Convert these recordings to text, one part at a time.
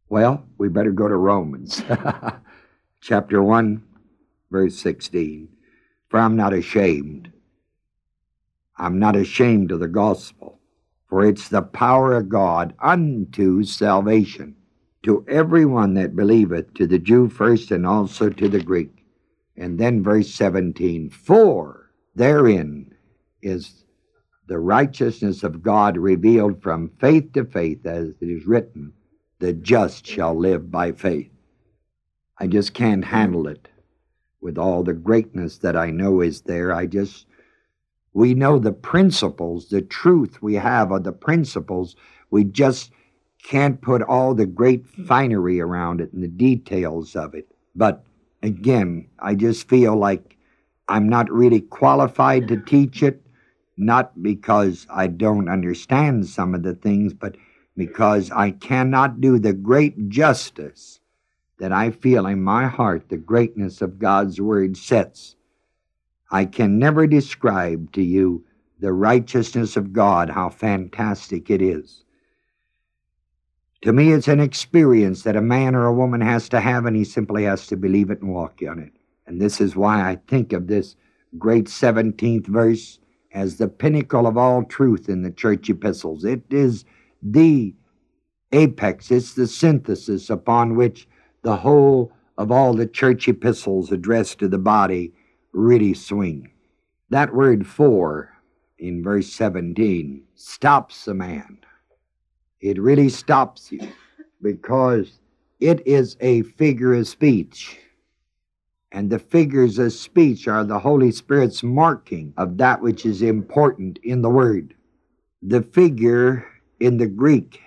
Well, we better go to Romans. Chapter 1, verse 16. For I'm not ashamed. I'm not ashamed of the gospel, for it's the power of God unto salvation, to everyone that believeth, to the Jew first and also to the Greek. And then verse 17. For therein is the righteousness of God revealed from faith to faith, as it is written, the just shall live by faith. I just can't handle it with all the greatness that I know is there. We know the principles, the truth we have of the principles. We just can't put all the great finery around it and the details of it. But again, I just feel like I'm not really qualified to teach it, not because I don't understand some of the things, but because I cannot do the great justice that I feel in my heart the greatness of God's Word sets. I can never describe to you the righteousness of God, how fantastic it is. To me, it's an experience that a man or a woman has to have, and he simply has to believe it and walk on it. And this is why I think of this great 17th verse as the pinnacle of all truth in the church epistles. It is the apex, it's the synthesis upon which the whole of all the church epistles addressed to the body really swing. That word for in verse 17 stops a man. It really stops you because it is a figure of speech. And the figures of speech are the Holy Spirit's marking of that which is important in the word. The figure in the Greek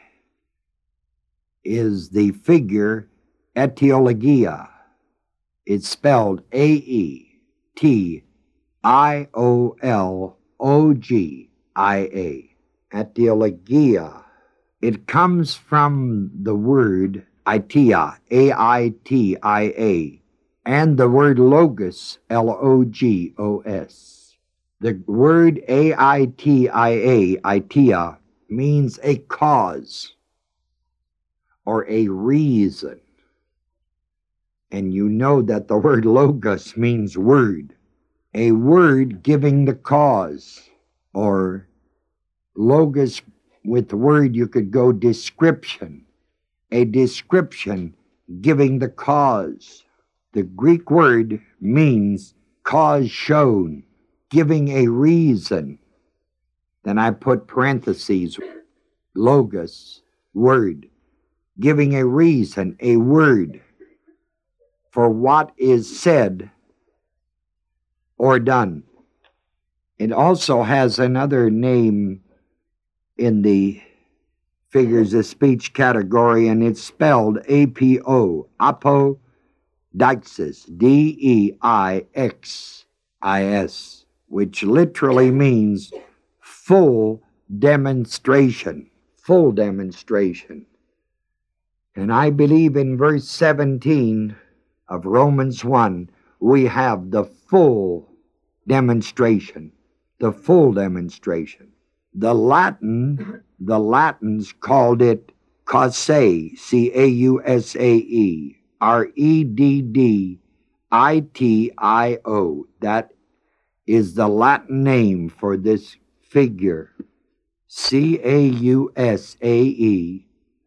is the figure etiologia. It's spelled A-E-T-I-O-L-O-G-I-A. Etiologia. It comes from the word aitia, A-I-T-I-A, and the word logos, L-O-G-O-S. The word A-I-T-I-A, aitia, means a cause or a reason. And you know that the word logos means word, a word giving the cause, or logos with the word you could go description, a description giving the cause. The Greek word means cause shown, giving a reason. Then I put parentheses, logos, word, giving a reason, a word for what is said or done. It also has another name in the figures of speech category, and it's spelled A-P-O, apodeixis, D-E-I-X-I-S, which literally means full demonstration, full demonstration. And I believe in verse 17 of Romans 1, we have the full demonstration, the full demonstration. The Latins called it causae, C-A-U-S-A-E, R-E-D-D-I-T-I-O. That is the Latin name for this figure, C-A-U-S-A-E,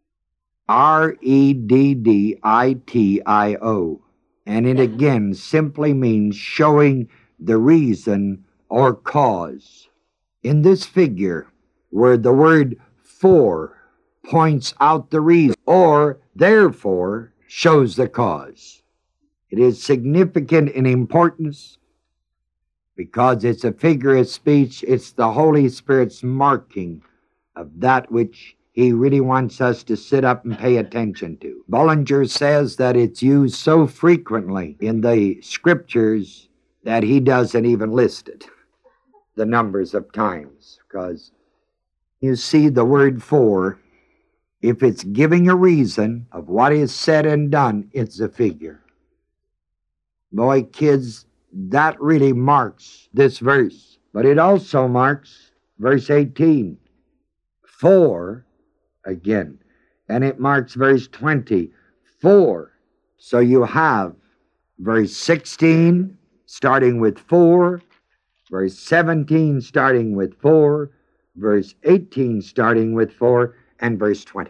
R-E-D-D-I-T-I-O. And it again simply means showing the reason or cause. In this figure, where the word for points out the reason, or therefore shows the cause, it is significant in importance because it's a figure of speech. It's the Holy Spirit's marking of that which He really wants us to sit up and pay attention to. Bullinger says that it's used so frequently in the scriptures that he doesn't even list it, the numbers of times, because you see the word for, if it's giving a reason of what is said and done, it's a figure. Boy, kids, that really marks this verse. But it also marks verse 18. For, again, and it marks verse 24. So you have verse 16 starting with 4, verse 17 starting with 4, verse 18 starting with 4, and verse 20.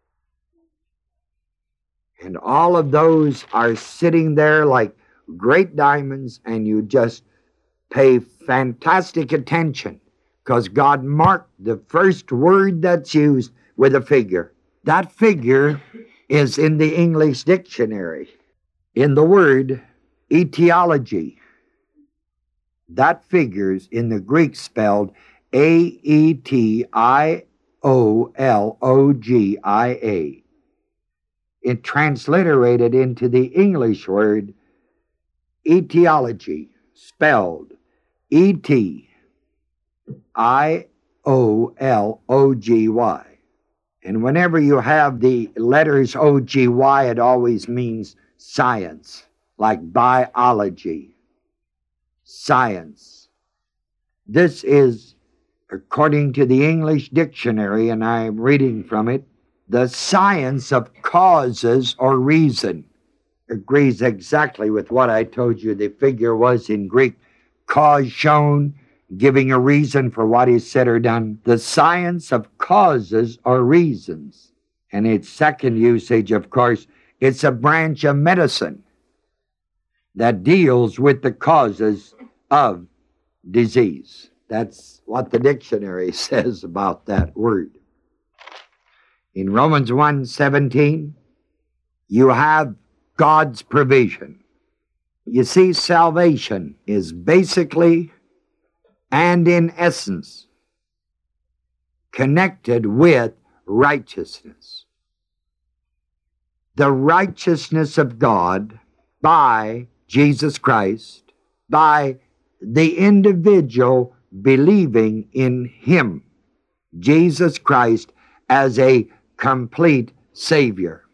And all of those are sitting there like great diamonds, and you just pay fantastic attention because God marked the first word that's used with a figure. That figure is in the English dictionary, in the word etiology. That figure's in the Greek spelled Aetiologia. It transliterated into the English word etiology, spelled Etiology. And whenever you have the letters OGY, it always means science, like biology, science. This is, according to the English dictionary, and I'm reading from it, the science of causes or reason. Agrees exactly with what I told you the figure was in Greek, cause shown, giving a reason for what is said or done. The science of causes or reasons. And its second usage, of course, it's a branch of medicine that deals with the causes of disease. That's what the dictionary says about that word. In Romans 1:17, you have God's provision. You see, salvation is basically and in essence connected with righteousness. The righteousness of God by Jesus Christ, by the individual believing in Him, Jesus Christ, as a complete Savior.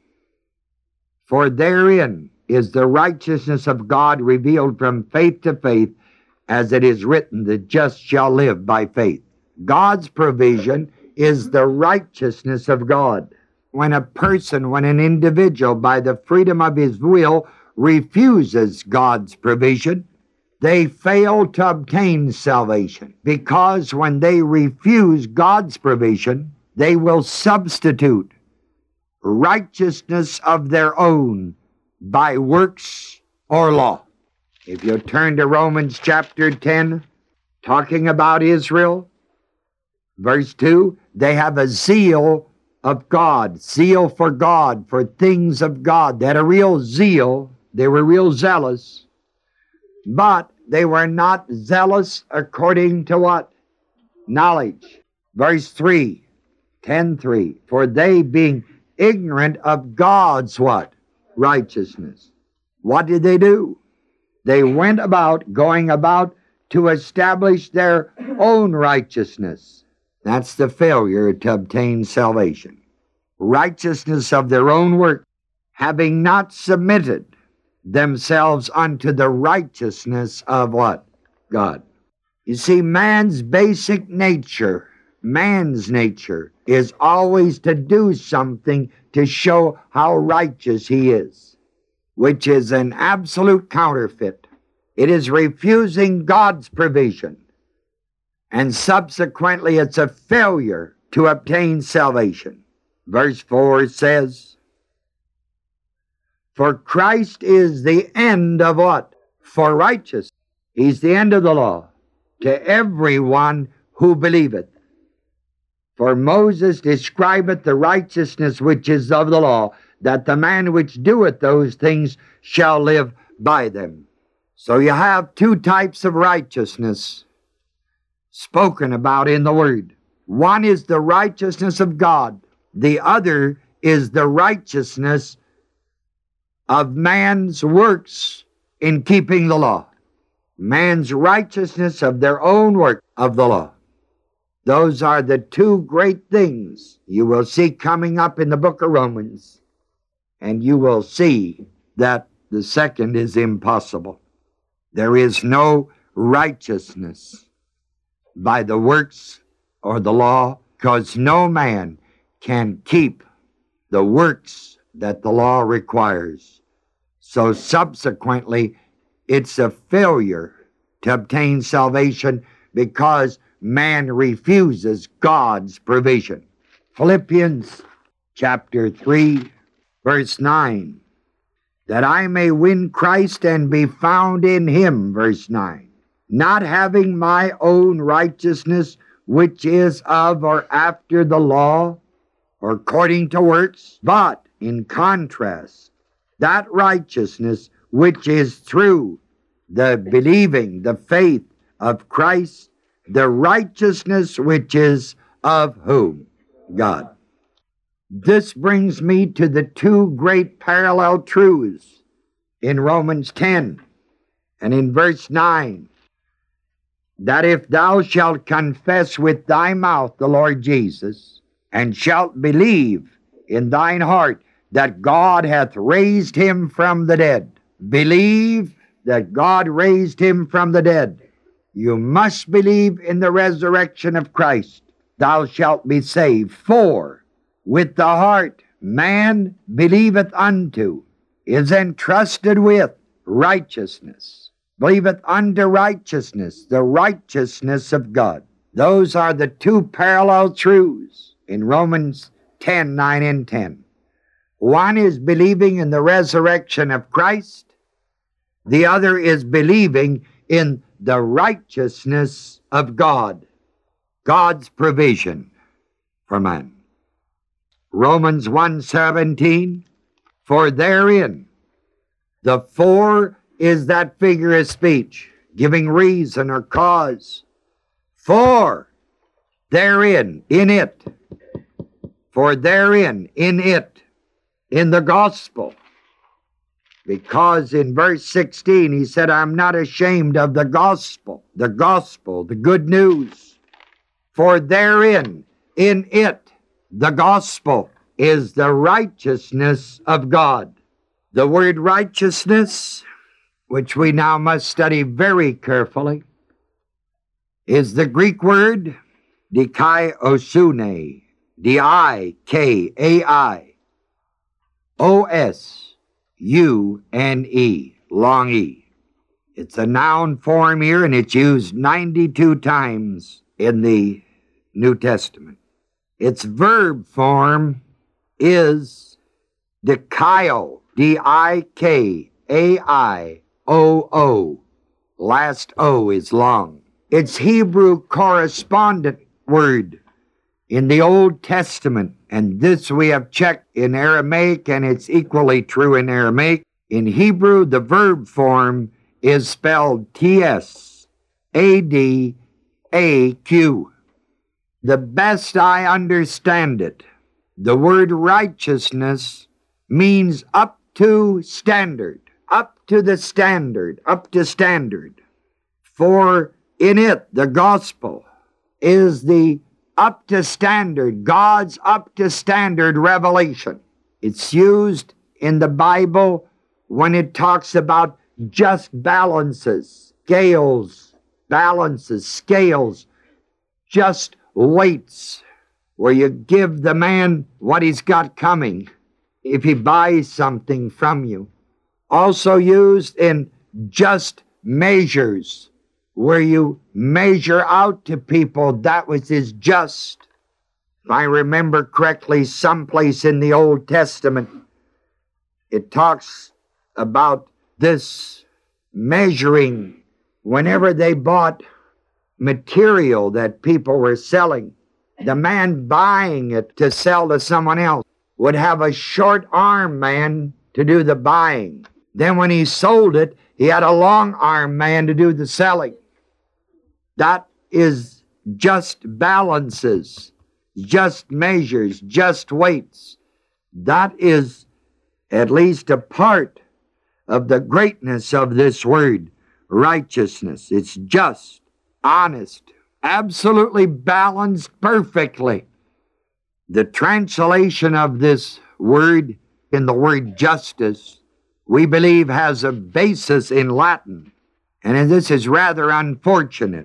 For therein is the righteousness of God revealed from faith to faith, as it is written, the just shall live by faith. God's provision is the righteousness of God. When an individual, by the freedom of his will, refuses God's provision, they fail to obtain salvation. Because when they refuse God's provision, they will substitute righteousness of their own by works or law. If you turn to Romans chapter 10, talking about Israel, verse 2, they have a zeal of God, zeal for God, for things of God. They had a real zeal. They were real zealous. But they were not zealous according to what? Knowledge. Verse 3, 10:3, for they being ignorant of God's what? Righteousness. What did they do? They went about, going about to establish their own righteousness. That's the failure to obtain salvation. Righteousness of their own work, having not submitted themselves unto the righteousness of what? God. You see, man's basic nature, man's nature, is always to do something to show how righteous he is, which is an absolute counterfeit. It is refusing God's provision, and subsequently it's a failure to obtain salvation. Verse 4 says, for Christ is the end of what? For righteousness. He's the end of the law to everyone who believeth. For Moses describeth the righteousness which is of the law, that the man which doeth those things shall live by them. So you have two types of righteousness spoken about in the Word. One is the righteousness of God. The other is the righteousness of man's works in keeping the law. Man's righteousness of their own work of the law. Those are the two great things you will see coming up in the book of Romans. And you will see that the second is impossible. There is no righteousness by the works or the law, because no man can keep the works that the law requires. So subsequently, it's a failure to obtain salvation because man refuses God's provision. Philippians chapter 3, verse 9. That I may win Christ and be found in him, verse 9. Not having my own righteousness, which is of or after the law, or according to works, but in contrast, that righteousness which is through the believing, the faith of Christ, the righteousness which is of whom? God. This brings me to the two great parallel truths in Romans 10 and in verse 9, that if thou shalt confess with thy mouth the Lord Jesus, and shalt believe in thine heart that God hath raised him from the dead. Believe that God raised him from the dead. You must believe in the resurrection of Christ. Thou shalt be saved. For with the heart man believeth unto, is entrusted with righteousness. Believeth unto righteousness, the righteousness of God. Those are the two parallel truths in Romans 10, 9, and 10. One is believing in the resurrection of Christ. The other is believing in the righteousness of God, God's provision for man. Romans 1:17, for therein, the for is that figure of speech, giving reason or cause. For therein, in it, for therein, in it, in the gospel. Because in verse 16 he said, I'm not ashamed of the gospel, the good news. For therein, in it, the gospel is the righteousness of God. The word righteousness, which we now must study very carefully, is the Greek word dikaiosune, D-I-K-A-I-O-S-U-N-E, long E. It's a noun form here, and it's used 92 times in the New Testament. Its verb form is dikaio, D-I-K-A-I-O-O. Last O is long. Its Hebrew correspondent word in the Old Testament, and this we have checked in Aramaic, and it's equally true in Aramaic. In Hebrew, the verb form is spelled T-S-A-D-A-Q. The best I understand it, the word righteousness means up to standard, up to the standard, up to standard. For in it, the gospel is the up to standard, God's up to standard revelation. It's used in the Bible when it talks about just balances, scales, just weights, where you give the man what he's got coming if he buys something from you. Also used in just measures, where you measure out to people that which is just. If I remember correctly, someplace in the Old Testament, it talks about this measuring whenever they bought material that people were selling. The man buying it to sell to someone else would have a short arm man to do the buying. Then when he sold it, he had a long arm man to do the selling. That is just balances, just measures, just weights. That is at least a part of the greatness of this word, righteousness. It's just, honest, absolutely balanced perfectly. The translation of this word in the word justice, we believe, has a basis in Latin. And this is rather unfortunate,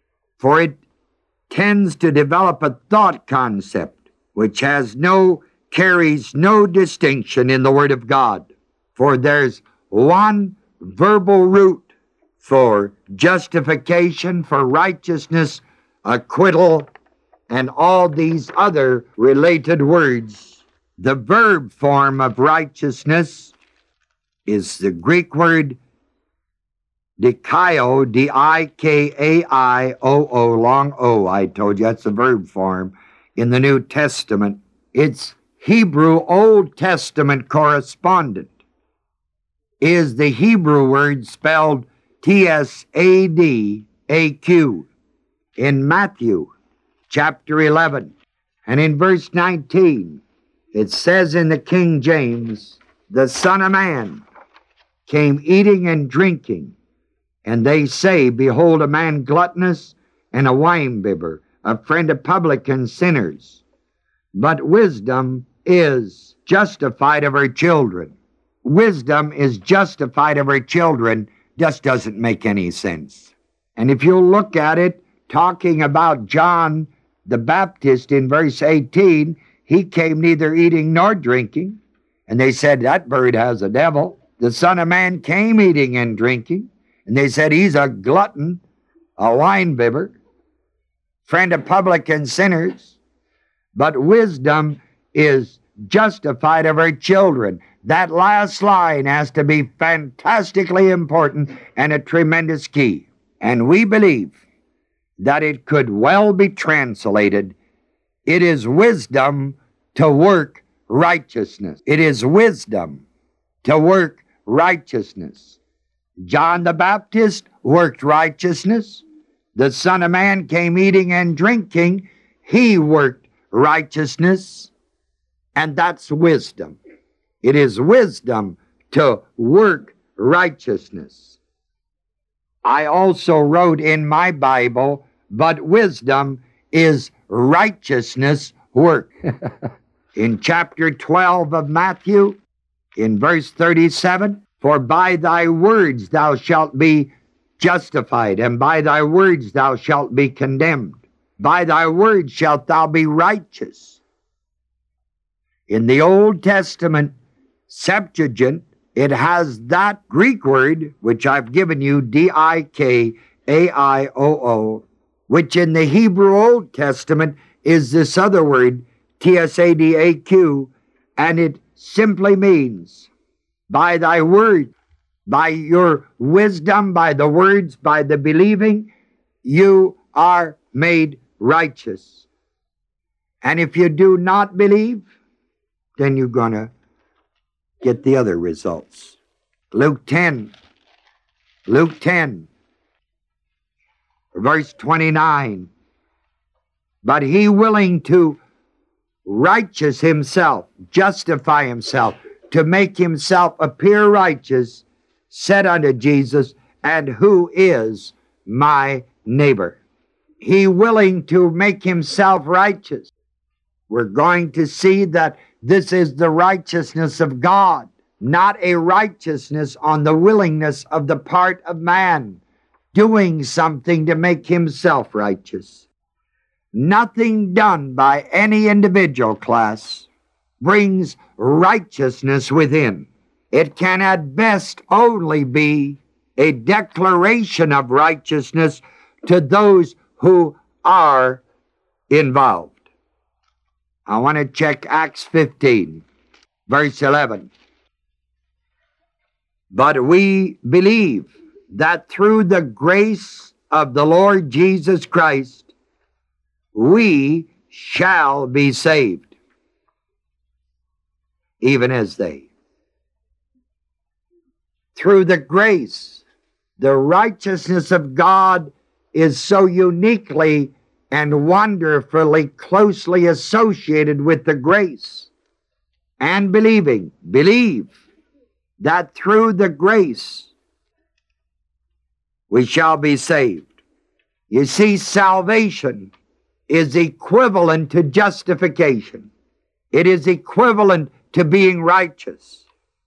for it tends to develop a thought concept which has no carries no distinction in the Word of God, for there's one verbal root for justification, for righteousness, acquittal, and all these other related words. The verb form of righteousness is the Greek word dikaio, D-I-K-A-I-O-O, long O. I told you that's the verb form in the New Testament. Its Hebrew Old Testament correspondent is the Hebrew word spelled T-S-A-D-A-Q in Matthew chapter 11. And in verse 19, it says in the King James, the Son of Man came eating and drinking, and they say, behold, a man gluttonous and a winebibber, a friend of publicans, sinners. But wisdom is justified of her children. Wisdom is justified of her children just doesn't make any sense. And if you look at it, talking about John the Baptist in verse 18, he came neither eating nor drinking. And they said, that bird has a devil. The Son of Man came eating and drinking. And they said, he's a glutton, a winebibber, friend of publicans, sinners. But wisdom is justified of her children. That last line has to be fantastically important and a tremendous key. And we believe that it could well be translated, it is wisdom to work righteousness. It is wisdom to work righteousness. John the Baptist worked righteousness. The Son of Man came eating and drinking. He worked righteousness. And that's wisdom. It is wisdom to work righteousness. I also wrote in my Bible, but wisdom is righteousness work. In chapter 12 of Matthew, in verse 37, for by thy words thou shalt be justified, and by thy words thou shalt be condemned. By thy words shalt thou be righteous. In the Old Testament Septuagint, it has that Greek word, which I've given you, D-I-K-A-I-O-O, which in the Hebrew Old Testament is this other word, T-S-A-D-A-Q, and it simply means, by thy word, by your wisdom, by the words, by the believing, you are made righteous. And if you do not believe, then you're going to get the other results. Luke 10, verse 29. But he willing to righteous himself, justify himself, to make himself appear righteous, said unto Jesus, and who is my neighbor? He willing to make himself righteous. We're going to see that this is the righteousness of God, not a righteousness on the willingness of the part of man, doing something to make himself righteous. Nothing done by any individual class brings righteousness within. It can at best only be a declaration of righteousness to those who are involved. I want to check Acts 15, verse 11. But we believe that through the grace of the Lord Jesus Christ, we shall be saved, even as they. Through the grace, the righteousness of God is so uniquely and wonderfully closely associated with the grace. And believe that through the grace we shall be saved. You see, salvation is equivalent to justification. It is equivalent to being righteous.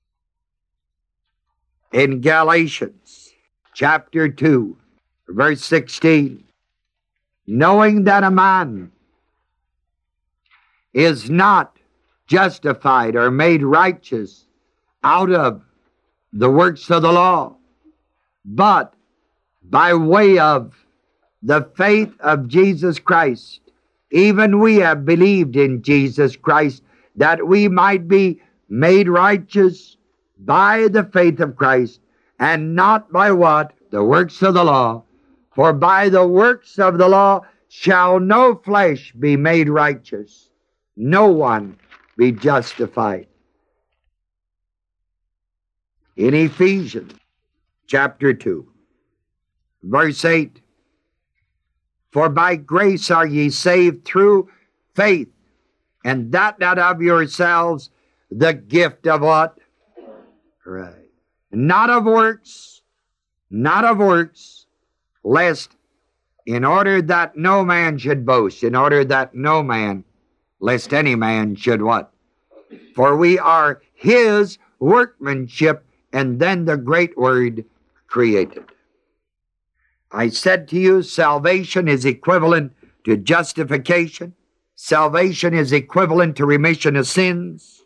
In Galatians chapter 2, verse 16, knowing that a man is not justified or made righteous out of the works of the law, but by way of the faith of Jesus Christ. Even we have believed in Jesus Christ, that we might be made righteous by the faith of Christ, and not by what? The works of the law. For by the works of the law shall no flesh be made righteous, no one be justified. In Ephesians chapter 2, verse 8, for by grace are ye saved through faith, and that not of yourselves, the gift of what? Right. Not of works, lest in order that no man should boast, in order that no man, lest any man should what? For we are his workmanship, and then the great word, created. I said to you, salvation is equivalent to justification. Salvation is equivalent to remission of sins.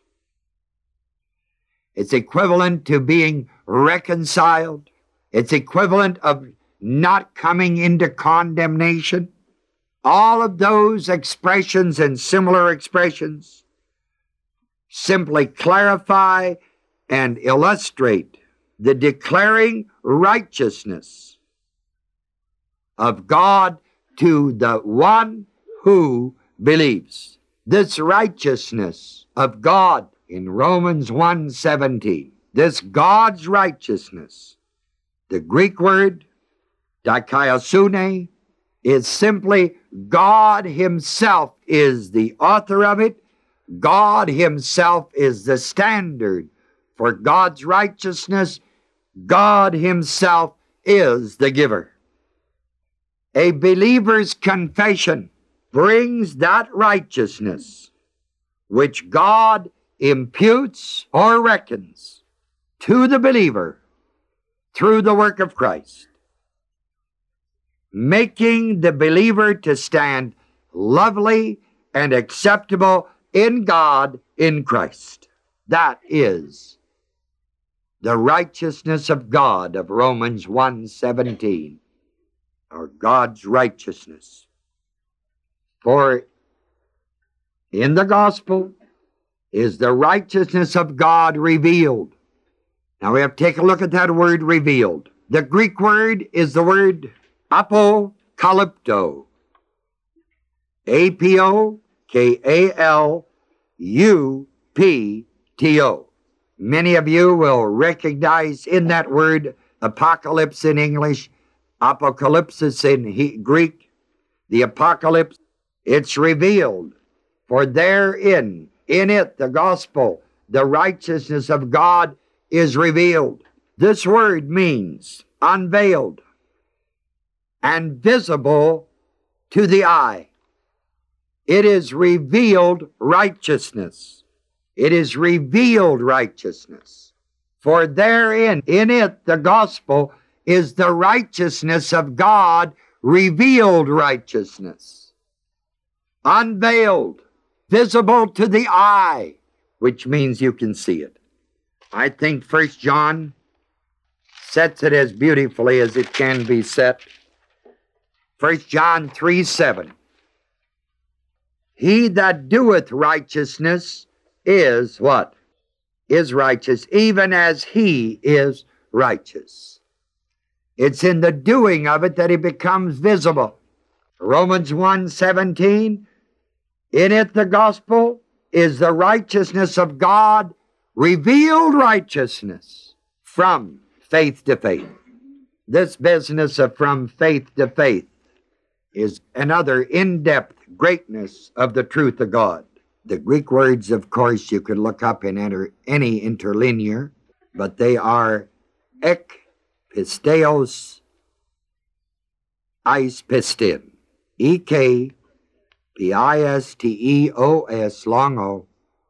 It's equivalent to being reconciled. It's equivalent of not coming into condemnation. All of those expressions and similar expressions simply clarify and illustrate the declaring righteousness of God to the one who believes. This righteousness of God in Romans 1:17, this God's righteousness, the Greek word dikaiosune, is simply God himself is the author of it. God himself is the standard for God's righteousness. God himself is the giver. A believer's confession brings that righteousness which God imputes or reckons to the believer through the work of Christ, making the believer to stand lovely and acceptable in God in Christ. That is the righteousness of God of Romans 1:17, or God's righteousness. For in the gospel is the righteousness of God revealed. Now we have to take a look at that word revealed. The Greek word is the word apokalypto. APOKALUPTO. Many of you will recognize in that word apocalypse in English, apocalypsis in Greek, the apocalypse. It's revealed. For therein, in it, the gospel, the righteousness of God is revealed. This word means unveiled and visible to the eye. It is revealed righteousness. It is revealed righteousness. For therein, in it, the gospel, is the righteousness of God, revealed righteousness. Unveiled, visible to the eye, which means you can see it. I think 1 John sets it as beautifully as it can be set. 1 John 3:7. He that doeth righteousness is what? Is righteous, even as he is righteous. It's in the doing of it that he becomes visible. Romans 1:17, in it the gospel is the righteousness of God, revealed righteousness from faith to faith. This business of from faith to faith is another in-depth greatness of the truth of God. The Greek words, of course, you could look up in any interlinear, but they are ek pisteos eis pistin. EK-PISTEOS long O,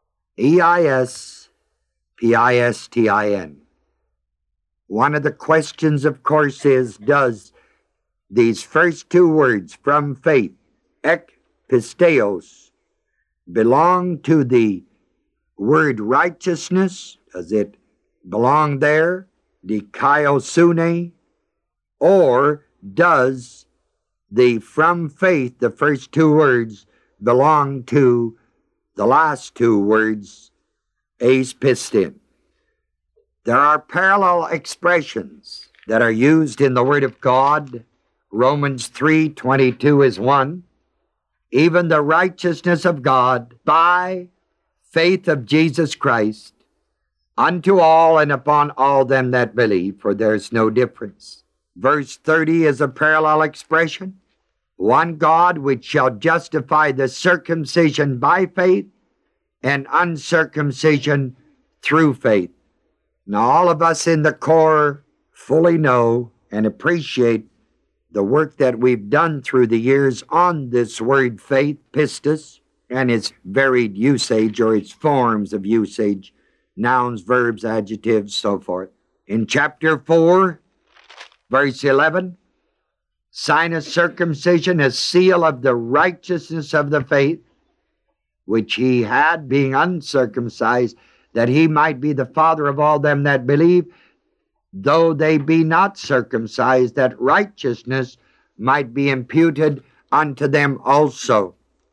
EIS-PISTIN. One of the questions, of course, is, does these first two words, from faith, ek pisteos, belong to the word righteousness, does it belong there? Dikaiosune? Or does the from faith, the first two words, belong to the last two words, eis pistin? There are parallel expressions that are used in the Word of God. Romans 3:22 is one. Even the righteousness of God by faith of Jesus Christ unto all and upon all them that believe, for there is no difference. Verse 30 is a parallel expression. One God which shall justify the circumcision by faith and uncircumcision through faith. Now, all of us in the core fully know and appreciate the work that we've done through the years on this word faith, pistis, and its varied usage or its forms of usage, nouns, verbs, adjectives, so forth. In chapter 4, verse 11, sign of circumcision, a seal of the righteousness of the faith, which he had, being uncircumcised, that he might be the father of all them that believe, though they be not circumcised, that righteousness might be imputed unto them also.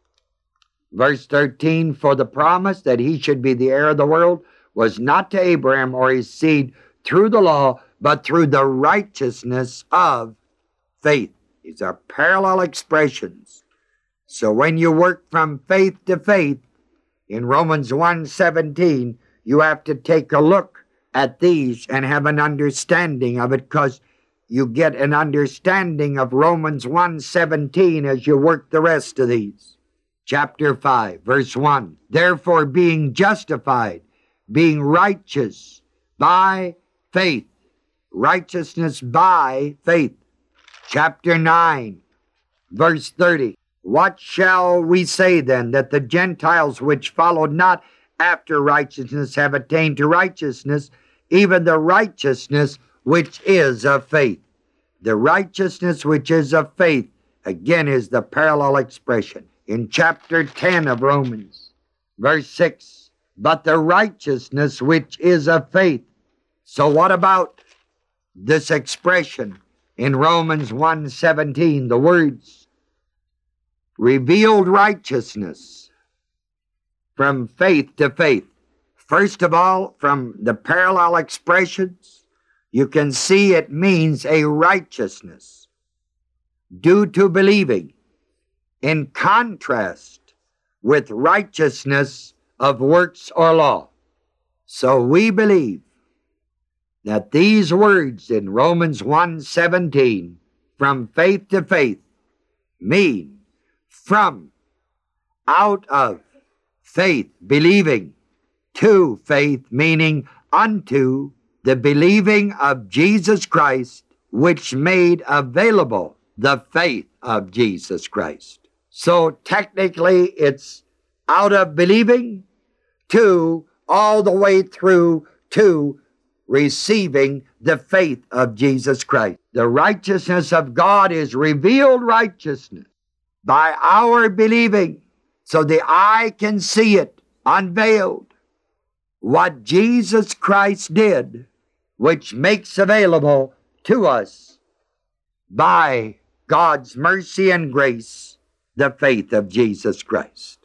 Verse 13, for the promise that he should be the heir of the world was not to Abraham or his seed through the law, but through the righteousness of faith. These are parallel expressions. So when you work from faith to faith, in Romans 1:17, you have to take a look at these and have an understanding of it, because you get an understanding of Romans 1:17 as you work the rest of these. Chapter 5, verse 1, therefore being justified, being righteous by faith, righteousness by faith. Chapter 9, verse 30, what shall we say then, that the Gentiles which followed not after righteousness have attained to righteousness, even the righteousness which is of faith? The righteousness which is of faith, again, is the parallel expression. In chapter 10 of Romans, verse 6, but the righteousness which is of faith. So what about this expression in Romans 1:17, the words, revealed righteousness from faith to faith? First of all, from the parallel expressions, you can see it means a righteousness due to believing, in contrast with righteousness of works or law. So we believe that these words in Romans 1:17, from faith to faith, mean from, out of, faith, believing, to faith, meaning unto the believing of Jesus Christ, which made available the faith of Jesus Christ. So technically it's out of believing to all the way through to receiving the faith of Jesus Christ. The righteousness of God is revealed righteousness by our believing, so the eye can see it unveiled, what Jesus Christ did, which makes available to us by God's mercy and grace the faith of Jesus Christ.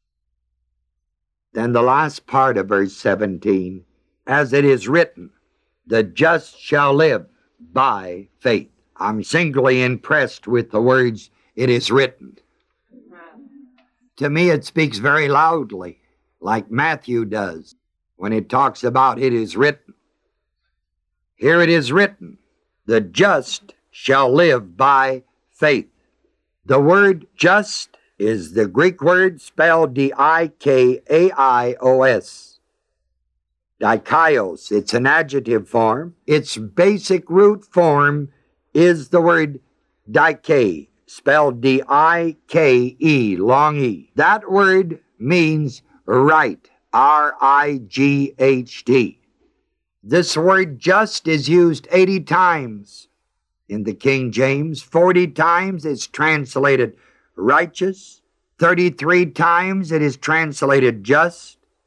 Then the last part of verse 17, as it is written, the just shall live by faith. I'm singly impressed with the words, it is written. To me, it speaks very loudly, like Matthew does when it talks about it is written. Here it is written, the just shall live by faith. The word just is the Greek word spelled D-I-K-A-I-O-S. Dikaios, it's an adjective form. Its basic root form is the word dike, spelled D-I-K-E, long E. That word means right, R-I-G-H-T. This word just is used 80 times in the King James. 40 times it's translated righteous. 33 times it is translated just.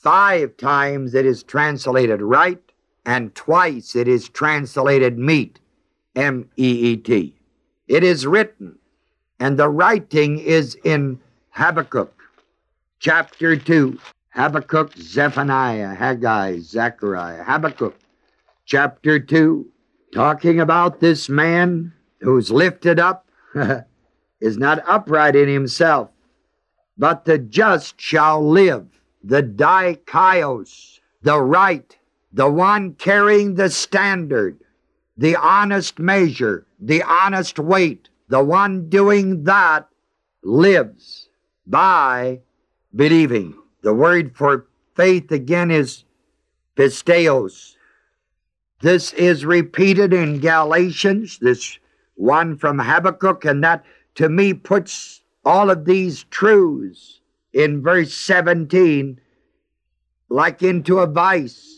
5 times it is translated right, and twice it is translated meet, M-E-E-T. It is written, and the writing is in Habakkuk, chapter 2. Habakkuk, Zephaniah, Haggai, Zechariah, Habakkuk, chapter 2, talking about this man who's lifted up, is not upright in himself, but the just shall live. The dikaios, the right, the one carrying the standard, the honest measure, the honest weight, the one doing that lives by believing. The word for faith again is pisteos. This is repeated in Galatians, this one from Habakkuk, and that to me puts all of these truths in verse 17 like into a vice.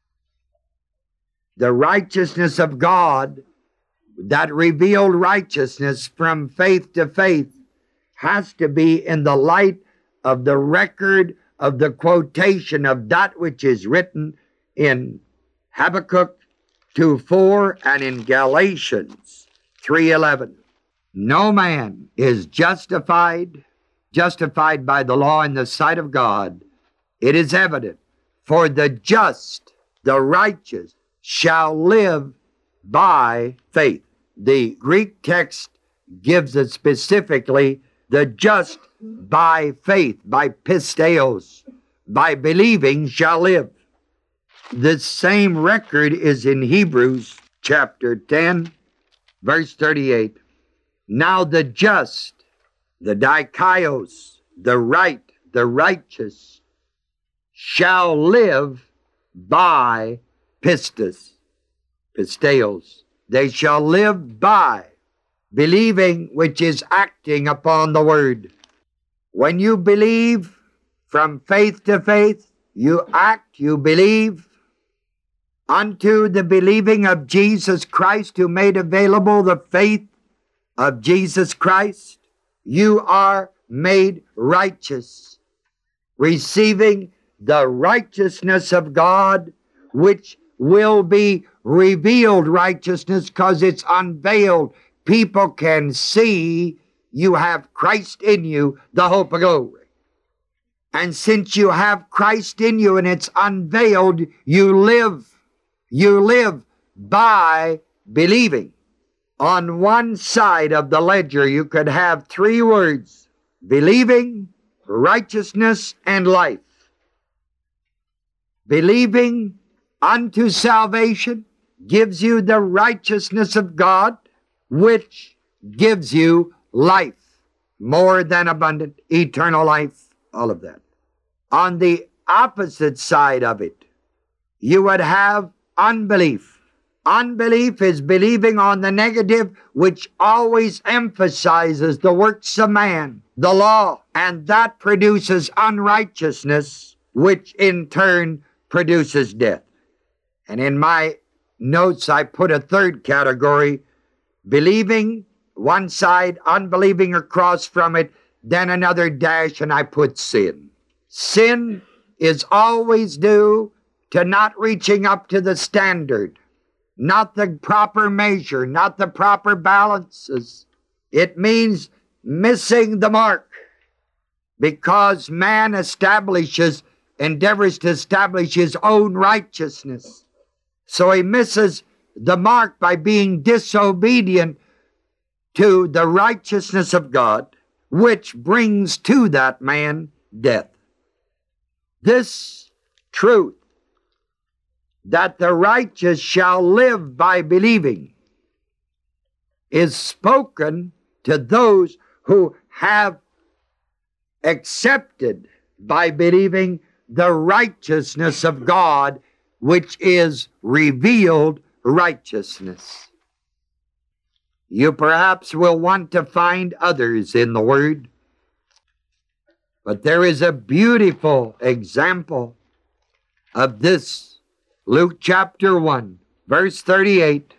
The righteousness of God, that revealed righteousness from faith to faith, has to be in the light of the record of the quotation of that which is written in Habakkuk 2:4 and in Galatians 3:11. No man is justified by the law in the sight of God. It is evident, for the just, the righteous, shall live by faith. The Greek text gives it specifically, the just by faith, by pisteos, by believing shall live. This same record is in Hebrews chapter 10, verse 38. Now the just, the dikaios, the right, the righteous, shall live by pisteos. They shall live by believing, which is acting upon the word. When you believe from faith to faith, you act, you believe unto the believing of Jesus Christ, who made available the faith of Jesus Christ. You are made righteous, receiving the righteousness of God, which will be revealed righteousness because it's unveiled. People can see you have Christ in you, the hope of glory. And since you have Christ in you and it's unveiled, you live by believing. On one side of the ledger, you could have 3 words: believing, righteousness, and life. Believing unto salvation gives you the righteousness of God, which gives you life, more than abundant, eternal life, all of that. On the opposite side of it, you would have unbelief. Unbelief is believing on the negative, which always emphasizes the works of man, the law, and that produces unrighteousness, which in turn produces death. And in my notes, I put a 3rd category: believing one side, unbelieving across from it, then another dash, and I put sin. Sin is always due to not reaching up to the standard, not the proper measure, not the proper balances. It means missing the mark, because man endeavors to establish his own righteousness. So he misses the mark by being disobedient to the righteousness of God, which brings to that man death. This truth, that the righteous shall live by believing, is spoken to those who have accepted by believing the righteousness of God, which is revealed righteousness. You perhaps will want to find others in the Word, but there is a beautiful example of this. Luke chapter 1, verse 38.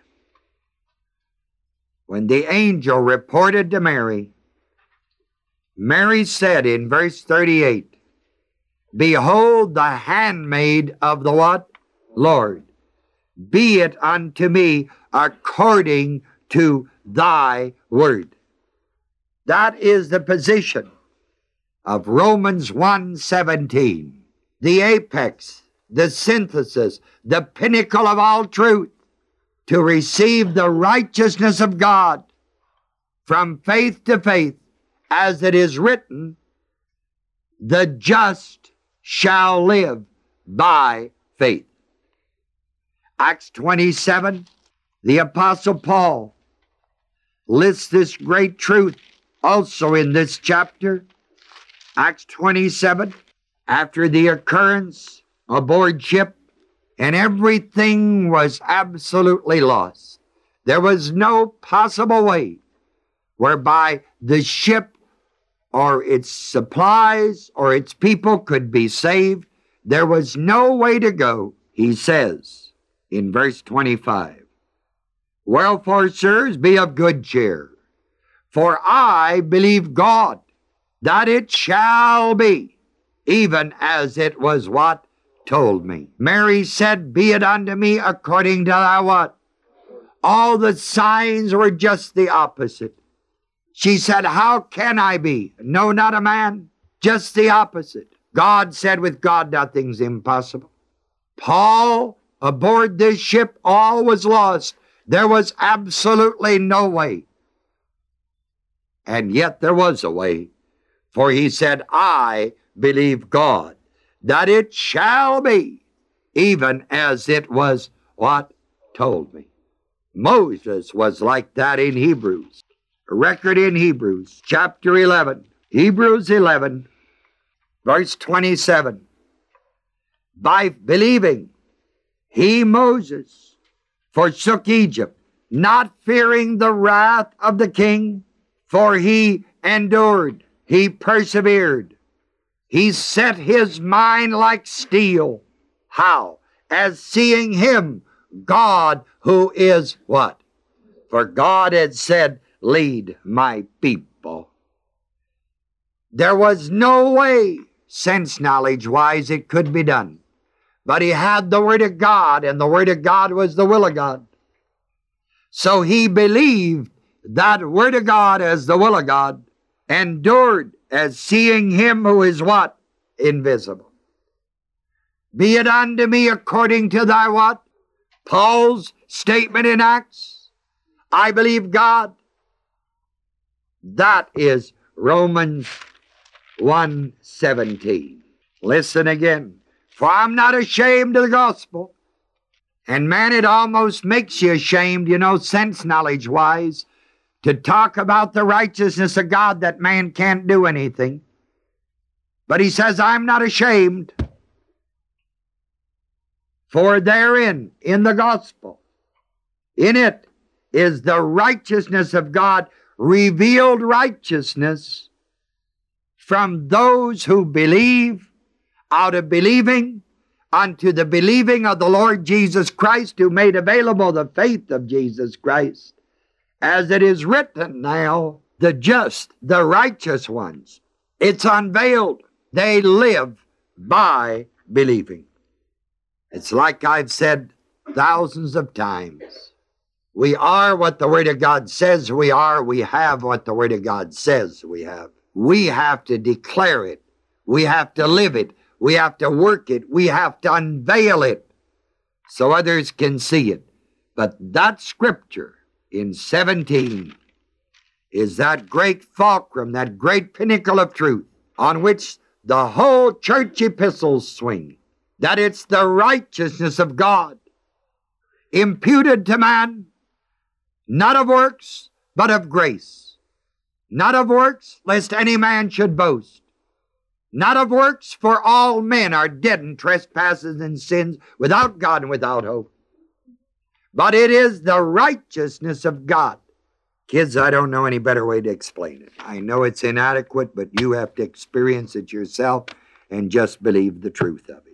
When the angel reported to Mary, Mary said in verse 38, Behold the handmaid of the what? Lord. Be it unto me according to thy word. That is the position of Romans 1:17, the apex, the synthesis, the pinnacle of all truth, to receive the righteousness of God from faith to faith, as it is written, the just shall live by faith. Acts 27, the Apostle Paul lists this great truth also in this chapter. Acts 27, after the occurrence aboard ship, and everything was absolutely lost. There was no possible way whereby the ship or its supplies or its people could be saved. There was no way to go. He says in verse 25, wherefore, sirs, be of good cheer, for I believe God, that it shall be, even as it was what? Told me. Mary said, be it unto me according to thy what? All the signs were just the opposite. She said, how can I be? No, not a man. Just the opposite. God said, with God nothing's impossible. Paul, aboard this ship, all was lost. There was absolutely no way. And yet there was a way. For he said, I believe God, that it shall be, even as it was what? Told me. Moses was like that in Hebrews. A record in Hebrews, chapter 11. Hebrews 11, verse 27. By believing, he, Moses, forsook Egypt, not fearing the wrath of the king, for he endured, he persevered. He set his mind like steel. How? As seeing him, God, who is what? For God had said, lead my people. There was no way, sense knowledge-wise, it could be done. But he had the Word of God, and the Word of God was the will of God. So he believed that Word of God as the will of God, endured as seeing him who is what? Invisible. Be it unto me according to thy what? Paul's statement in Acts. I believe God. That is Romans 1:17. Listen again. For I'm not ashamed of the gospel. And man, it almost makes you ashamed, sense knowledge-wise, to talk about the righteousness of God, that man can't do anything. But he says, I'm not ashamed. For therein, in the gospel, in it is the righteousness of God, revealed righteousness from those who believe, out of believing unto the believing of the Lord Jesus Christ, who made available the faith of Jesus Christ. As it is written now, the just, the righteous ones, it's unveiled. They live by believing. It's like I've said thousands of times. We are what the Word of God says we are. We have what the Word of God says we have. We have to declare it. We have to live it. We have to work it. We have to unveil it so others can see it. But that scripture in 17 is that great fulcrum, that great pinnacle of truth on which the whole church epistles swing, that it's the righteousness of God imputed to man, not of works, but of grace. Not of works, lest any man should boast. Not of works, for all men are dead in trespasses and sins, without God and without hope. But it is the righteousness of God. Kids, I don't know any better way to explain it. I know it's inadequate, but you have to experience it yourself and just believe the truth of it.